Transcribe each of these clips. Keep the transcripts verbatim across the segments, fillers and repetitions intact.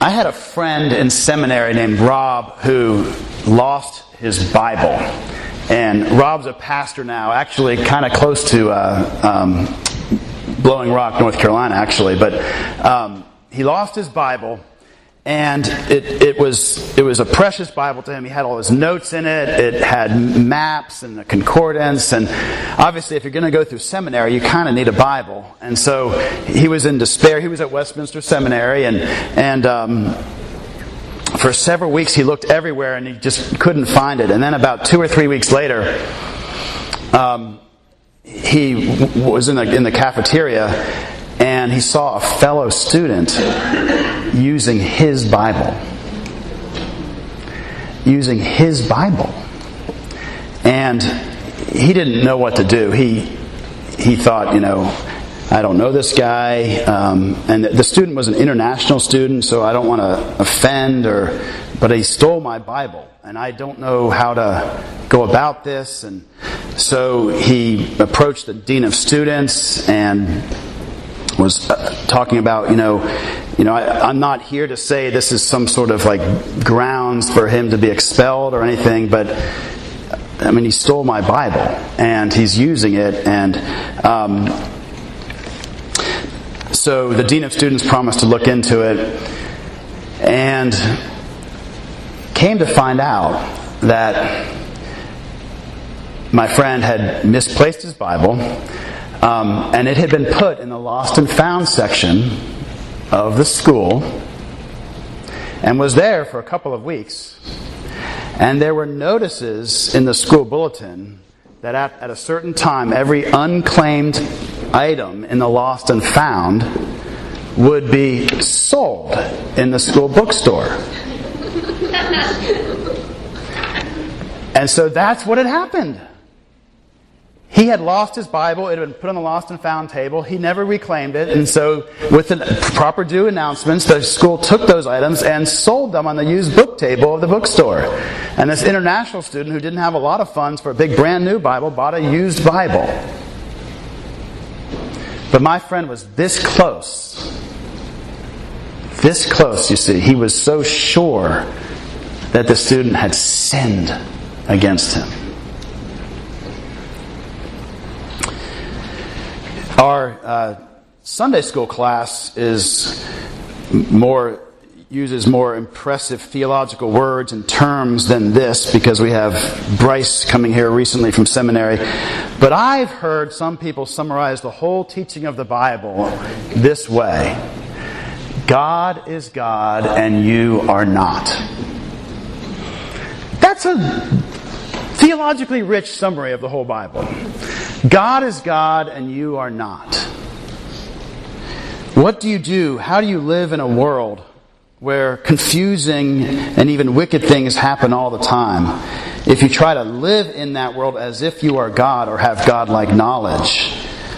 I had a friend in seminary named Rob who lost his Bible. And Rob's a pastor now, actually kind of close to uh, um, Blowing Rock, North Carolina, actually. But um, he lost his Bible, and it, it was it was a precious Bible to him. He had all his notes in it. It had maps and a concordance. And obviously, if you're going to go through seminary, you kind of need a Bible. And so he was in despair. He was at Westminster Seminary, and and um, for several weeks he looked everywhere, and he just couldn't find it. And then about two or three weeks later, um, he w- was in the in the cafeteria, and he saw a fellow student using his Bible. Using his Bible. And he didn't know what to do. He he thought, you know, I don't know this guy. Um, and the student was an international student, so I don't want to offend, or but he stole my Bible, and I don't know how to go about this. And so he approached the dean of students and was uh, talking about, you know, you know, I, I'm not here to say this is some sort of like grounds for him to be expelled or anything, but I mean, he stole my Bible and he's using it. And um, so the dean of students promised to look into it, and came to find out that my friend had misplaced his Bible. Um, and it had been put in the lost and found section of the school, and was there for a couple of weeks. And there were notices in the school bulletin that at, at a certain time, every unclaimed item in the lost and found would be sold in the school bookstore. And so that's what had happened. He had lost his Bible. It had been put on the lost and found table. He never reclaimed it. And so with the proper due announcements, the school took those items and sold them on the used book table of the bookstore. And this international student who didn't have a lot of funds for a big brand new Bible bought a used Bible. But my friend was this close. This close, you see. He was so sure that the student had sinned against him. Our uh, Sunday school class is more uses more impressive theological words and terms than this, because we have Bryce coming here recently from seminary. But I've heard some people summarize the whole teaching of the Bible this way: God is God and you are not. That's a theologically rich summary of the whole Bible. God is God and you are not. What do you do? How do you live in a world where confusing and even wicked things happen all the time? If you try to live in that world as if you are God or have God-like knowledge,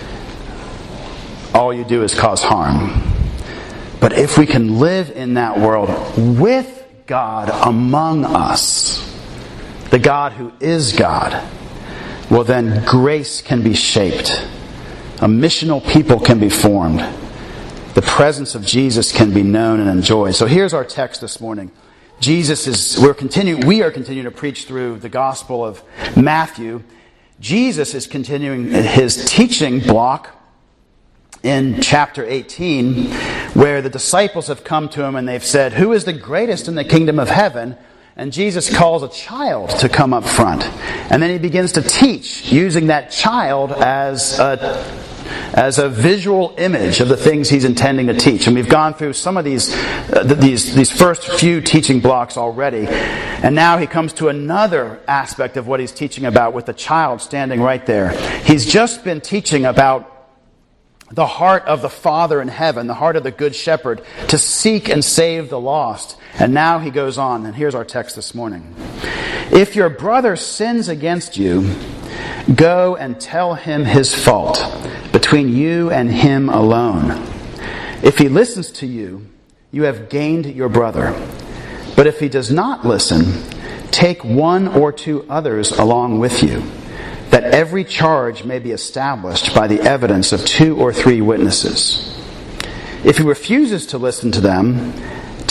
all you do is cause harm. But if we can live in that world with God among us, the God who is God, well then grace can be shaped. A missional people can be formed. The presence of Jesus can be known and enjoyed. So here's our text this morning. Jesus is, we're continuing, we are continuing to preach through the Gospel of Matthew. Jesus is continuing his teaching block in chapter eighteen, where the disciples have come to him and they've said, "Who is the greatest in the kingdom of heaven?" And Jesus calls a child to come up front. And then he begins to teach using that child as a, as a visual image of the things he's intending to teach. And we've gone through some of these, uh, these, these first few teaching blocks already. And now he comes to another aspect of what he's teaching about, with the child standing right there. He's just been teaching about the heart of the Father in heaven, the heart of the Good Shepherd, to seek and save the lost. And now he goes on, and here's our text this morning. If your brother sins against you, go and tell him his fault, between you and him alone. If he listens to you, you have gained your brother. But if he does not listen, take one or two others along with you, that every charge may be established by the evidence of two or three witnesses. If he refuses to listen to them,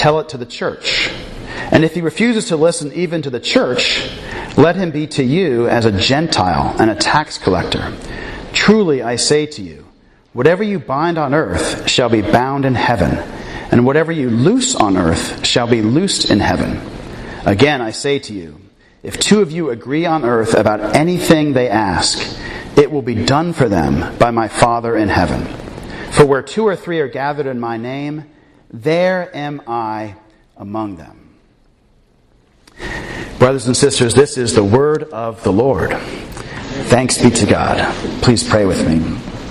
tell it to the church. And if he refuses to listen even to the church, let him be to you as a Gentile and a tax collector. Truly I say to you, whatever you bind on earth shall be bound in heaven, and whatever you loose on earth shall be loosed in heaven. Again I say to you, if two of you agree on earth about anything they ask, it will be done for them by my Father in heaven. For where two or three are gathered in my name, there am I among them. Brothers and sisters, this is the word of the Lord. Thanks be to God. Please pray with me.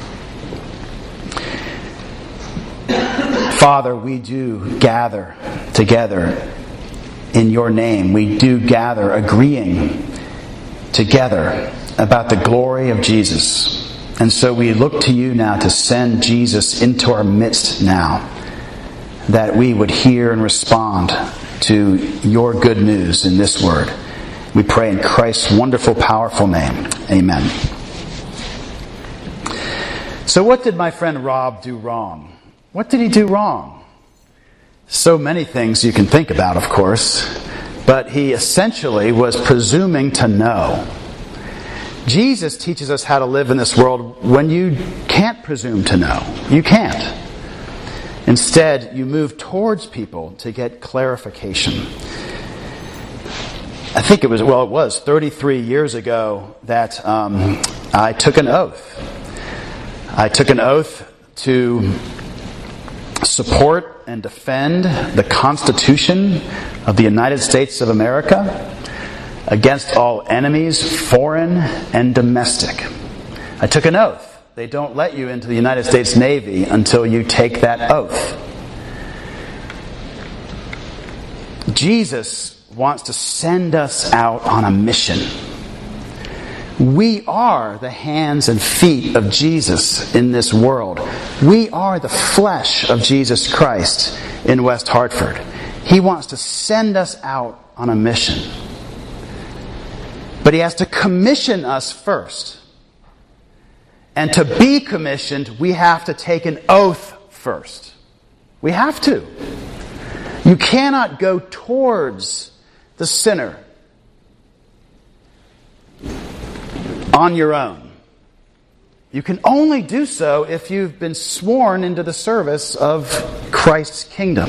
Father, we do gather together in your name. We do gather agreeing together about the glory of Jesus. And so we look to you now to send Jesus into our midst now, that we would hear and respond to your good news in this word. We pray in Christ's wonderful, powerful name. Amen. So what did my friend Rob do wrong? What did he do wrong? So many things you can think about, of course, but he essentially was presuming to know. Jesus teaches us how to live in this world when you can't presume to know. You can't. Instead, you move towards people to get clarification. I think it was, well, it was thirty-three years ago that um, I took an oath. I took an oath to support and defend the Constitution of the United States of America against all enemies, foreign and domestic. I took an oath. They don't let you into the United States Navy until you take that oath. Jesus wants to send us out on a mission. We are the hands and feet of Jesus in this world. We are the flesh of Jesus Christ in West Hartford. He wants to send us out on a mission. But he has to commission us first. And to be commissioned, we have to take an oath first. We have to. You cannot go towards the sinner on your own. You can only do so if you've been sworn into the service of Christ's kingdom.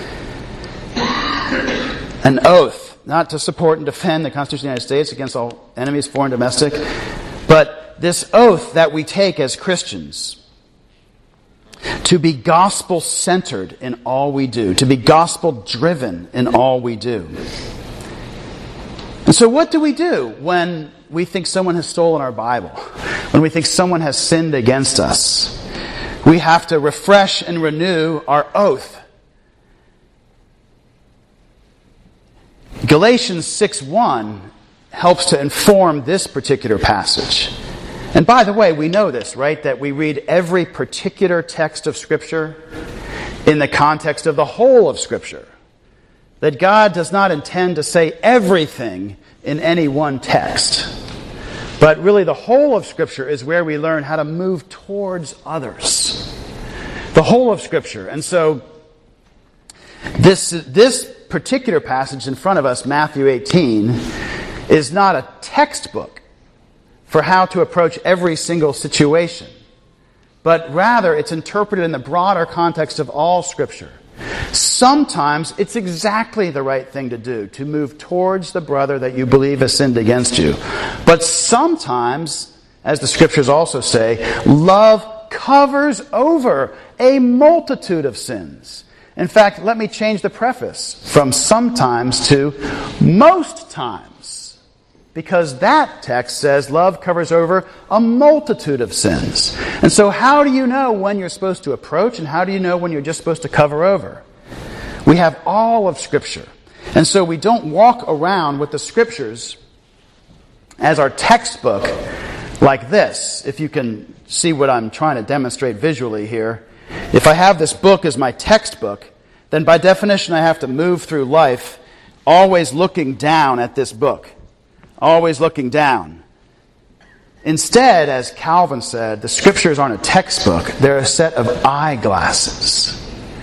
An oath, not to support and defend the Constitution of the United States against all enemies, foreign and domestic, but this oath that we take as Christians to be gospel-centered in all we do, to be gospel-driven in all we do. And so what do we do when we think someone has stolen our Bible? When we think someone has sinned against us? We have to refresh and renew our oath. Galatians six one helps to inform this particular passage. And by the way, we know this, right? That we read every particular text of Scripture in the context of the whole of Scripture. That God does not intend to say everything in any one text. But really the whole of Scripture is where we learn how to move towards others. The whole of Scripture. And so this, this particular passage in front of us, Matthew eighteen, is not a textbook for how to approach every single situation, but rather it's interpreted in the broader context of all Scripture. Sometimes it's exactly the right thing to do, to move towards the brother that you believe has sinned against you. But sometimes, as the Scriptures also say, love covers over a multitude of sins. In fact, let me change the preface from sometimes to most times. Because that text says love covers over a multitude of sins. And so how do you know when you're supposed to approach, and how do you know when you're just supposed to cover over? We have all of Scripture. And so we don't walk around with the Scriptures as our textbook like this. If you can see what I'm trying to demonstrate visually here. If I have this book as my textbook, then by definition I have to move through life always looking down at this book. Always looking down. Instead, as Calvin said, the Scriptures aren't a textbook. They're a set of eyeglasses.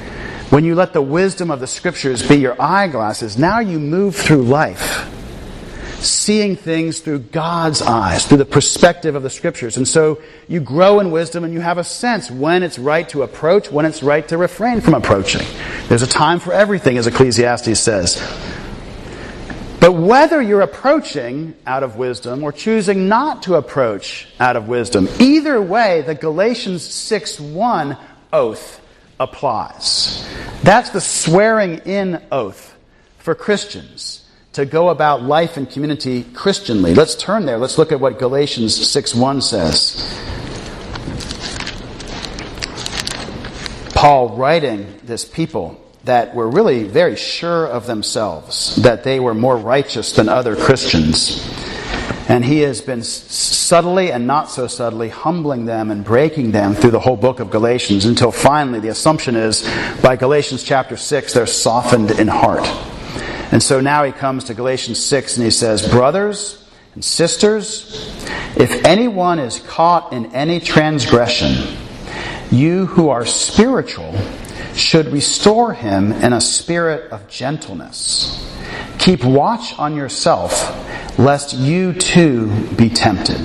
when you let the wisdom of the Scriptures be your eyeglasses, now you move through life seeing things through God's eyes, through the perspective of the Scriptures. And so you grow in wisdom and you have a sense when it's right to approach, when it's right to refrain from approaching. There's a time for everything, as Ecclesiastes says. But whether you're approaching out of wisdom or choosing not to approach out of wisdom, either way, the Galatians six one oath applies. That's the swearing in oath for Christians to go about life and community Christianly. Let's turn there. Let's look at what Galatians six one says. Paul writing this people that were really very sure of themselves, that they were more righteous than other Christians. And he has been subtly and not so subtly humbling them and breaking them through the whole book of Galatians until finally the assumption is by Galatians chapter six they're softened in heart. And so now he comes to Galatians six and he says, brothers and sisters, if anyone is caught in any transgression, you who are spiritual should restore him in a spirit of gentleness. Keep watch on yourself, lest you too be tempted.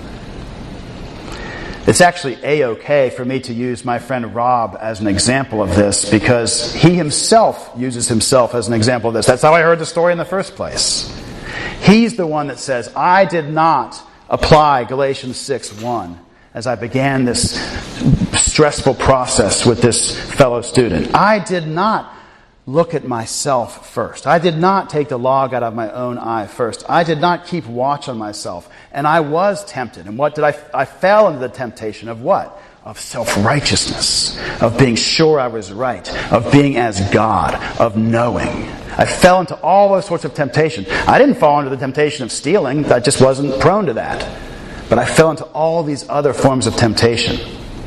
It's actually a-okay for me to use my friend Rob as an example of this because he himself uses himself as an example of this. That's how I heard the story in the first place. He's the one that says, I did not apply Galatians six one as I began this stressful process with this fellow student. I did not look at myself first. I did not take the log out of my own eye first. I did not keep watch on myself. And I was tempted. And what did I... I fell into the temptation of what? Of self-righteousness. Of being sure I was right. Of being as God. Of knowing. I fell into all those sorts of temptation. I didn't fall into the temptation of stealing. I just wasn't prone to that. But I fell into all these other forms of temptation.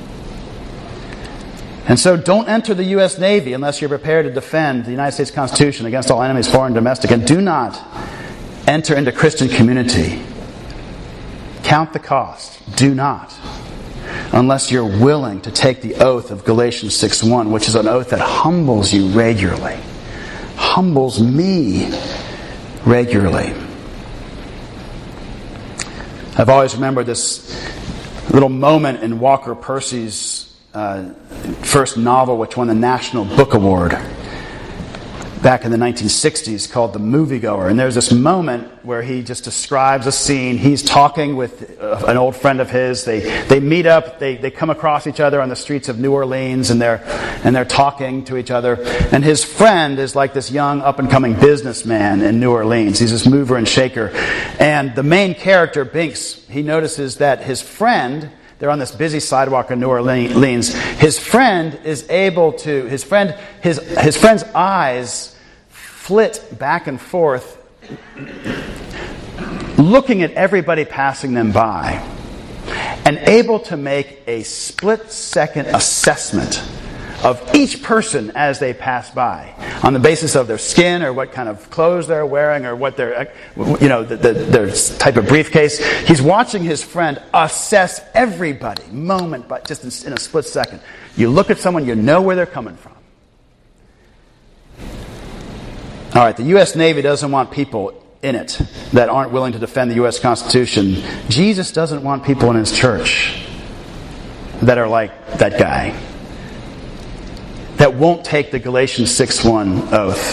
And so don't enter the U S Navy unless you're prepared to defend the United States Constitution against all enemies, foreign and domestic. And do not enter into Christian community. Count the cost. Do not. Unless you're willing to take the oath of Galatians six one, which is an oath that humbles you regularly. Humbles me regularly. I've always remembered this little moment in Walker Percy's Uh, first novel, which won the National Book Award back in the nineteen sixties, called The Moviegoer. And there's this moment where he just describes a scene. He's talking with uh, an old friend of his. They they meet up. They they come across each other on the streets of New Orleans, and they're and they're talking to each other. And his friend is like this young up and coming businessman in New Orleans. He's this mover and shaker. And the main character, Binks, he notices that his friend. They're on this busy sidewalk in New Orleans. His friend is able to, his friend, his, his friend's eyes flit back and forth, looking at everybody passing them by, and able to make a split-second assessment of each person as they pass by on the basis of their skin or what kind of clothes they're wearing or what their, you know, the, the, their type of briefcase. He's watching his friend assess everybody moment by just in a split second. You look at someone, you know where they're coming from. All right, the U S Navy doesn't want people in it that aren't willing to defend the U S Constitution. Jesus doesn't want people in his church that are like that guy, that won't take the Galatians six one oath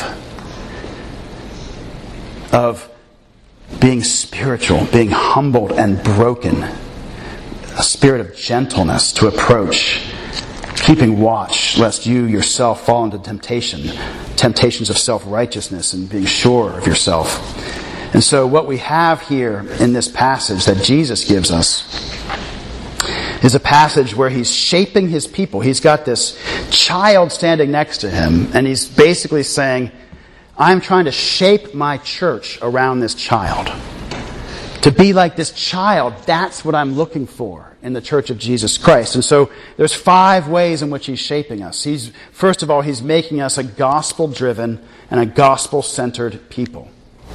of being spiritual, being humbled and broken, a spirit of gentleness to approach, keeping watch lest you yourself fall into temptation, temptations of self-righteousness and being sure of yourself. And so what we have here in this passage that Jesus gives us is a passage where he's shaping his people. He's got this child standing next to him, and he's basically saying, I'm trying to shape my church around this child. To be like this child, that's what I'm looking for in the church of Jesus Christ. And so there's five ways in which he's shaping us. He's, first of all, he's making us a gospel-driven and a gospel-centered people.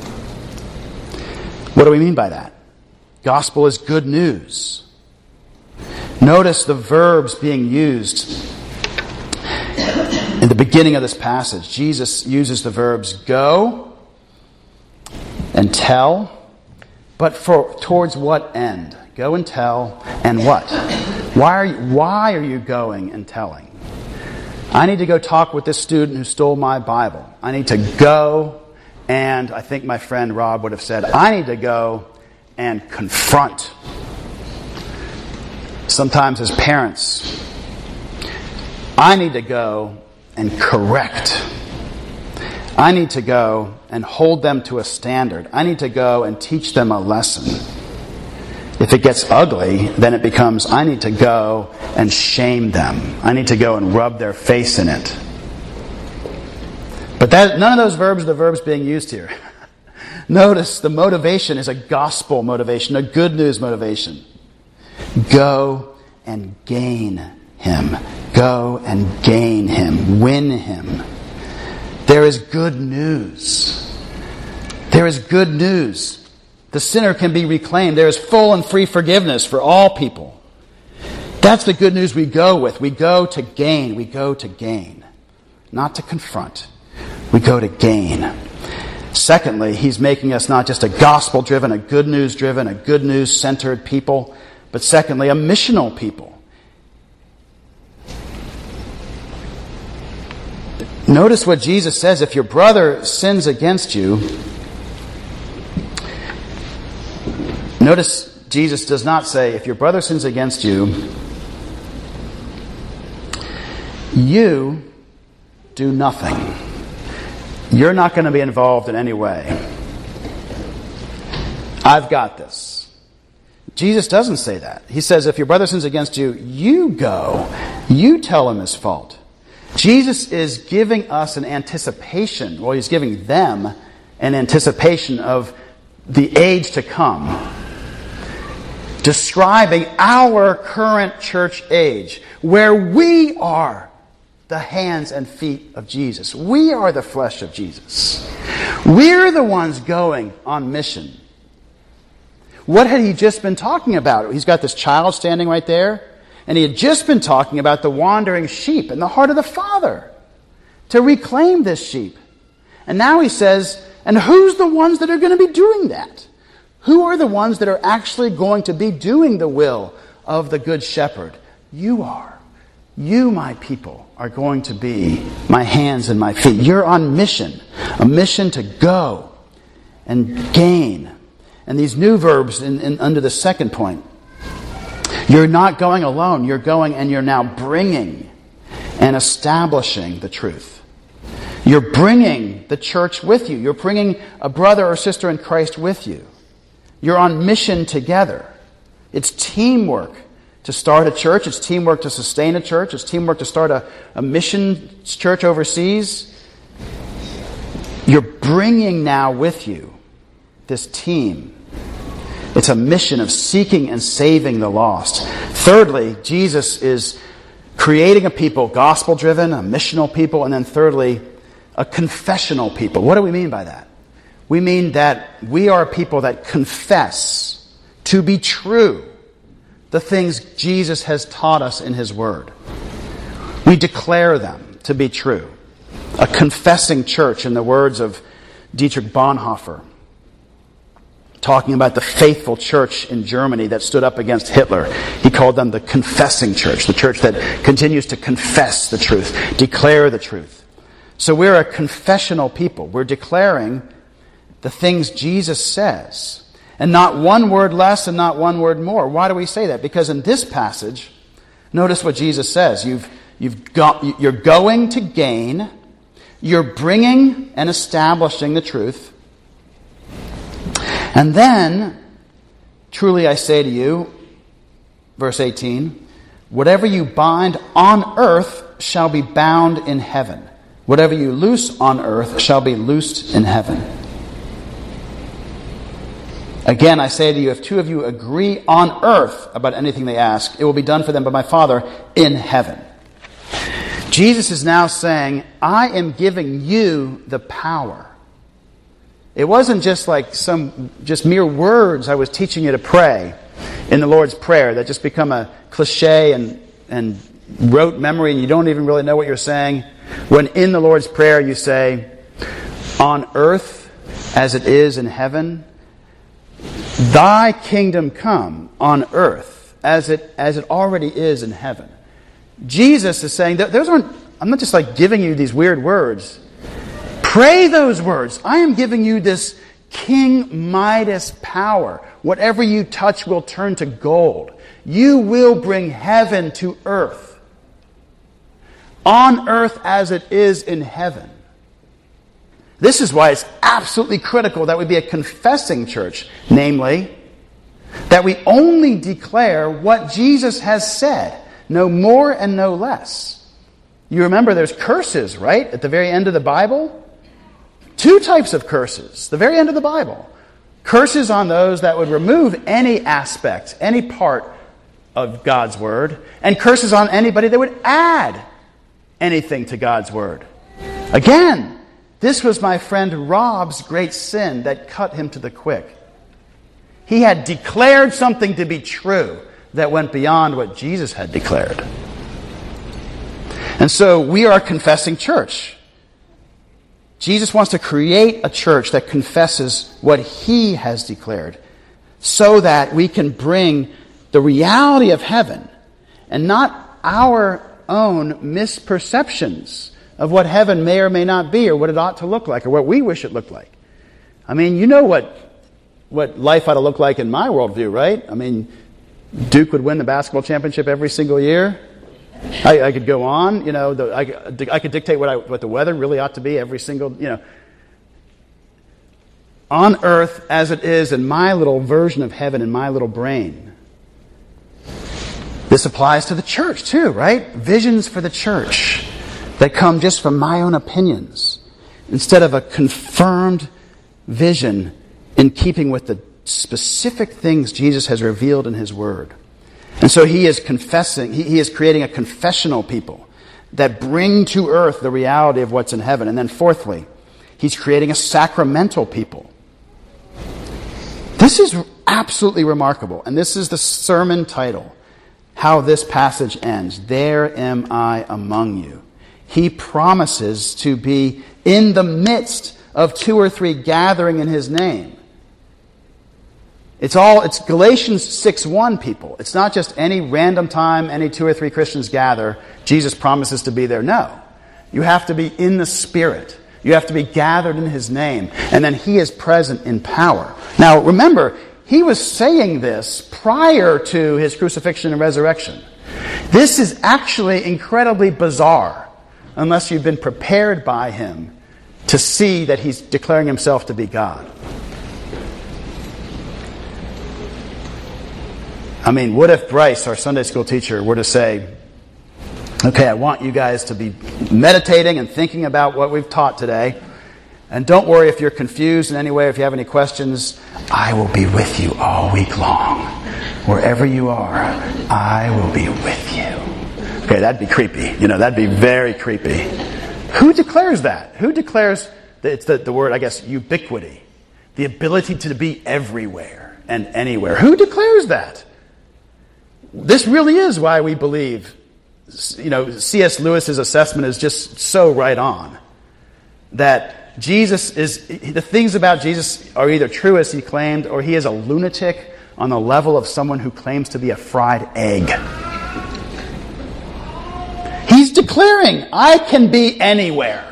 What do we mean by that? Gospel is good news. Notice the verbs being used In the beginning of this passage, Jesus uses the verbs go and tell, but for towards what end? Go and tell, and what? Why are you, why are you going and telling? I need to go talk with this student who stole my Bible. I need to go, and I think my friend Rob would have said, I need to go and confront. Sometimes as parents, I need to go and correct. I need to go and hold them to a standard. I need to go and teach them a lesson. If it gets ugly, then it becomes, I need to go and shame them. I need to go and rub their face in it. But that, none of those verbs are the verbs being used here. Notice the motivation is a gospel motivation, a good news motivation. Go and gain him. Go and gain him. Win him. There is good news. There is good news. The sinner can be reclaimed. There is full and free forgiveness for all people. That's the good news we go with. We go to gain. We go to gain. Not to confront. We go to gain. Secondly, he's making us not just a gospel-driven, a good news-driven, a good news-centered people, but secondly, a missional people. Notice what Jesus says. If your brother sins against you, notice Jesus does not say, if your brother sins against you, you do nothing. You're not going to be involved in any way. I've got this. Jesus doesn't say that. He says, if your brother sins against you, you go. You tell him his fault. Jesus is giving us an anticipation, well, he's giving them an anticipation of the age to come, describing our current church age, where we are the hands and feet of Jesus. We are the flesh of Jesus. We're the ones going on mission. What had he just been talking about? He's got this child standing right there. And he had just been talking about the wandering sheep in the heart of the Father to reclaim this sheep. And now he says, and who's the ones that are going to be doing that? Who are the ones that are actually going to be doing the will of the Good Shepherd? You are. You, my people, are going to be my hands and my feet. You're on mission, a mission to go and gain. And these new verbs in, in, under the second point, you're not going alone. You're going and you're now bringing and establishing the truth. You're bringing the church with you. You're bringing a brother or sister in Christ with you. You're on mission together. It's teamwork to start a church. It's teamwork to sustain a church. It's teamwork to start a, a mission church overseas. You're bringing now with you this team. It's a mission of seeking and saving the lost. Thirdly, Jesus is creating a people, gospel-driven, a missional people, and then thirdly, a confessional people. What do we mean by that? We mean that we are a people that confess to be true the things Jesus has taught us in His Word. We declare them to be true. A confessing church, in the words of Dietrich Bonhoeffer, talking about the faithful church in Germany that stood up against Hitler. He called them the confessing church, the church that continues to confess the truth, declare the truth. So we're a confessional people. We're declaring the things Jesus says, and not one word less and not one word more. Why do we say that? Because in this passage, notice what Jesus says. You've, you've got, you're going to gain, you're bringing and establishing the truth, and then, truly I say to you, verse eighteen, whatever you bind on earth shall be bound in heaven. Whatever you loose on earth shall be loosed in heaven. Again, I say to you, if two of you agree on earth about anything they ask, it will be done for them by my Father in heaven. Jesus is now saying, I am giving you the power. It wasn't just like some just mere words I was teaching you to pray in the Lord's Prayer that just become a cliche and, and rote memory and you don't even really know what you're saying. When in the Lord's Prayer you say, on earth as it is in heaven, thy kingdom come on earth as it as it already is in heaven. Jesus is saying that those aren't, I'm not just like giving you these weird words. Pray those words. I am giving you this King Midas power. Whatever you touch will turn to gold. You will bring heaven to earth. On earth as it is in heaven. This is why it's absolutely critical that we be a confessing church. Namely, that we only declare what Jesus has said. No more and no less. You remember there's curses, right? At the very end of the Bible? Two types of curses. The very end of the Bible. Curses on those that would remove any aspect, any part of God's Word. And curses on anybody that would add anything to God's Word. Again, this was my friend Rob's great sin that cut him to the quick. He had declared something to be true that went beyond what Jesus had declared. And so we are a confessing church. Jesus wants to create a church that confesses what He has declared so that we can bring the reality of heaven and not our own misperceptions of what heaven may or may not be or what it ought to look like or what we wish it looked like. I mean, you know what, what life ought to look like in my worldview, right? I mean, Duke would win the basketball championship every single year. I, I could go on, you know, the, I, I could dictate what, I, what the weather really ought to be every single, you know. On earth as it is in my little version of heaven in my little brain. This applies to the church too, right? Visions for the church that come just from my own opinions instead of a confirmed vision in keeping with the specific things Jesus has revealed in His Word. And so He is confessing, he, he is creating a confessional people that bring to earth the reality of what's in heaven. And then fourthly, He's creating a sacramental people. This is absolutely remarkable. And this is the sermon title, how this passage ends. There am I among you. He promises to be in the midst of two or three gathering in His name. It's all, it's Galatians six one, people. It's not just any random time any two or three Christians gather, Jesus promises to be there. No. You have to be in the Spirit. You have to be gathered in His name. And then He is present in power. Now, remember, He was saying this prior to His crucifixion and resurrection. This is actually incredibly bizarre, unless you've been prepared by Him to see that He's declaring Himself to be God. I mean, what if Bryce, our Sunday school teacher, were to say, okay, I want you guys to be meditating and thinking about what we've taught today. And don't worry if you're confused in any way, if you have any questions. I will be with you all week long. Wherever you are, I will be with you. Okay, that'd be creepy. You know, that'd be very creepy. Who declares that? Who declares that it's the, the word, I guess, ubiquity? The ability to be everywhere and anywhere. Who declares that? This really is why we believe, you know, C S Lewis's assessment is just so right on. That Jesus is, the things about Jesus are either true as He claimed, or He is a lunatic on the level of someone who claims to be a fried egg. He's declaring, I can be anywhere.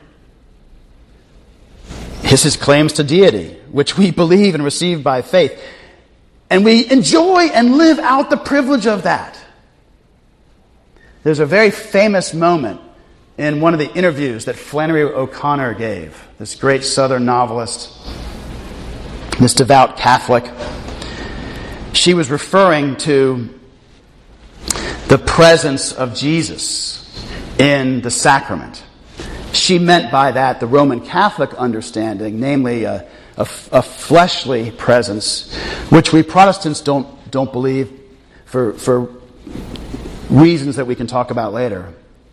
This is claims to deity, which we believe and receive by faith. And we enjoy and live out the privilege of that. There's a very famous moment in one of the interviews that Flannery O'Connor gave, this great Southern novelist, this devout Catholic. She was referring to the presence of Jesus in the sacrament. She meant by that the Roman Catholic understanding, namely a A, a fleshly presence, which we Protestants don't don't believe for for reasons that we can talk about later.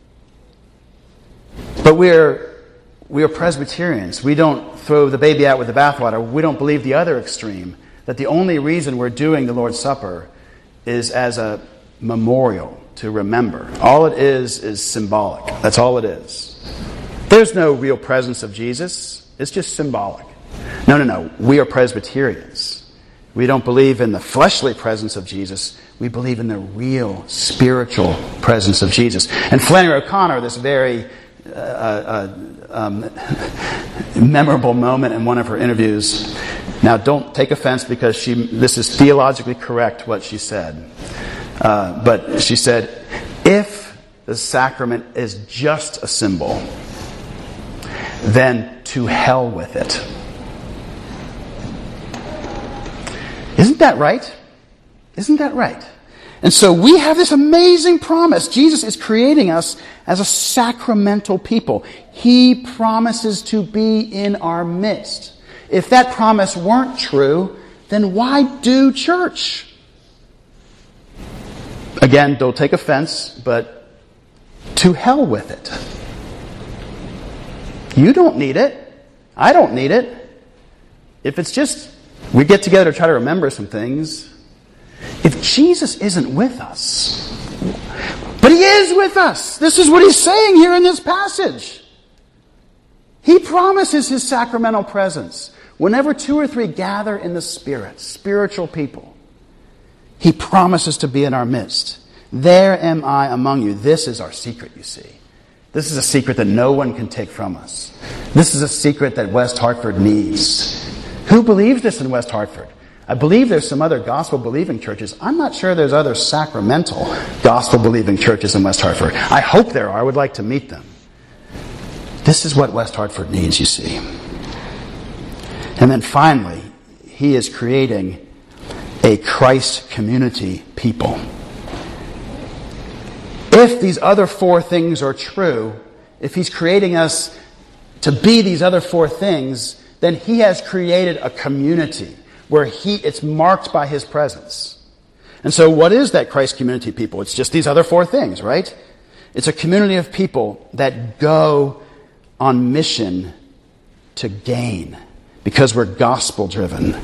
But we're we are Presbyterians. We don't throw the baby out with the bathwater. We don't believe the other extreme, that the only reason we're doing the Lord's Supper is as a memorial, to remember. All it is is symbolic. That's all it is. There's no real presence of Jesus. It's just symbolic. No, no, no. We are Presbyterians. We don't believe in the fleshly presence of Jesus. We believe in the real spiritual presence of Jesus. And Flannery O'Connor, this very uh, uh, um, memorable moment in one of her interviews. Now, don't take offense because she this is theologically correct what she said. Uh, but she said, if the sacrament is just a symbol, then to hell with it. Isn't that right? Isn't that right? And so we have this amazing promise. Jesus is creating us as a sacramental people. He promises to be in our midst. If that promise weren't true, then why do church? Again, don't take offense, but to hell with it. You don't need it. I don't need it. If it's just we get together to try to remember some things, if Jesus isn't with us, but He is with us. This is what He's saying here in this passage. He promises His sacramental presence. Whenever two or three gather in the Spirit, spiritual people, He promises to be in our midst. There am I among you. This is our secret, you see. This is a secret that no one can take from us. This is a secret that West Hartford needs. Who believes this in West Hartford? I believe there's some other gospel-believing churches. I'm not sure there's other sacramental gospel-believing churches in West Hartford. I hope there are. I would like to meet them. This is what West Hartford needs, you see. And then finally, He is creating a Christ community people. If these other four things are true, if He's creating us to be these other four things, then He has created a community where he it's marked by His presence. And so what is that Christ community people? It's just these other four things, right? It's a community of people that go on mission to gain because we're gospel driven.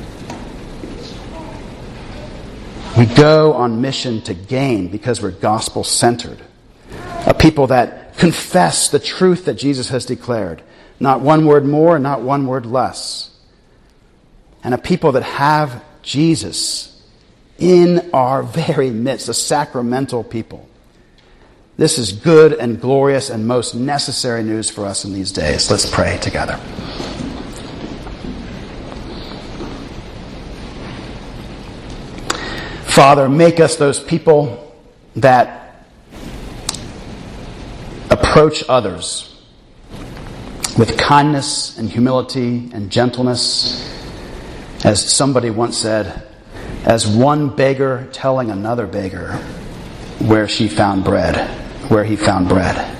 We go on mission to gain because we're gospel centered. A people that confess the truth that Jesus has declared. Not one word more, not one word less. And a people that have Jesus in our very midst, a sacramental people. This is good and glorious and most necessary news for us in these days. Let's pray together. Father, make us those people that approach others with kindness and humility and gentleness. As somebody once said, as one beggar telling another beggar where she found bread, where he found bread.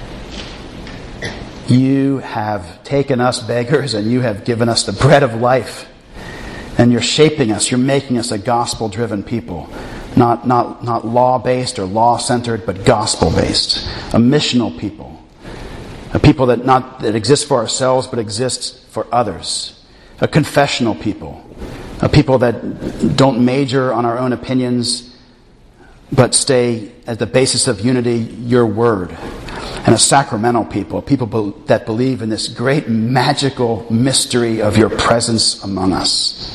You have taken us beggars and you have given us the bread of life. And you're shaping us, you're making us a gospel-driven people. Not, not, not law-based or law-centered, but gospel-based. A missional people. A people that not that exists for ourselves, but exists for others. A confessional people. A people that don't major on our own opinions, but stay at the basis of unity, your word. And a sacramental people. A people be- that believe in this great magical mystery of your presence among us.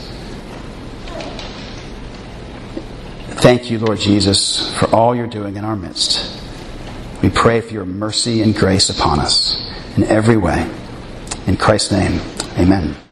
Thank you, Lord Jesus, for all you're doing in our midst. We pray for your mercy and grace upon us in every way. In Christ's name, amen.